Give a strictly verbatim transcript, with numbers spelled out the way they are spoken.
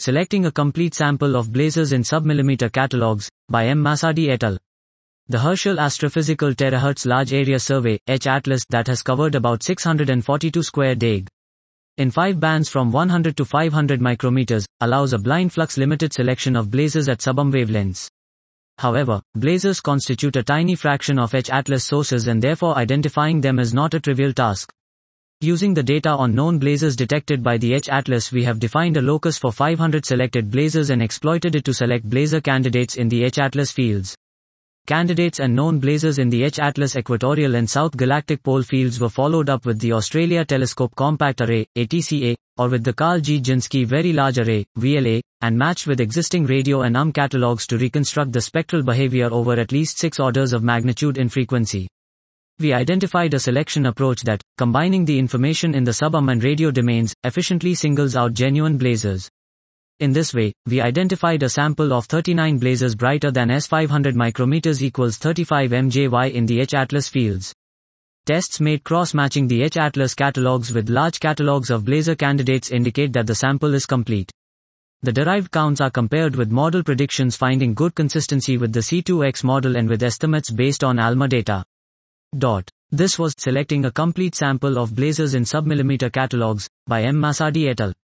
Selecting a complete sample of blazars in submillimeter catalogs, by M. Masadi et al. The Herschel Astrophysical Terahertz Large Area Survey, H ATLAS, that has covered about six hundred forty-two square deg. In five bands from one hundred to five hundred micrometers, allows a blind flux limited selection of blazars at subohm wavelengths. However, blazars constitute a tiny fraction of H ATLAS sources and therefore identifying them is not a trivial task. Using the data on known blazars detected by the H ATLAS, we have defined a locus for five hundred selected blazars and exploited it to select blazar candidates in the H ATLAS fields. Candidates and known blazars in the H ATLAS equatorial and south galactic pole fields were followed up with the Australia Telescope Compact Array, A T C A, or with the Carl G. Jinsky Very Large Array, V L A, and matched with existing radio and U M catalogs to reconstruct the spectral behavior over at least six orders of magnitude in frequency. We identified a selection approach that, combining the information in the sub-U M and radio domains, efficiently singles out genuine blazars. In this way, we identified a sample of thirty-nine blazars brighter than S five hundred micrometers equals thirty-five M J Y in the H ATLAS fields. Tests made cross-matching the H ATLAS catalogs with large catalogs of blazar candidates indicate that the sample is complete. The derived counts are compared with model predictions, finding good consistency with the C two X model and with estimates based on ALMA data. Dot. This was Selecting a Complete Sample of Blazars in Submillimeter Catalogs, by M. Masadi et al.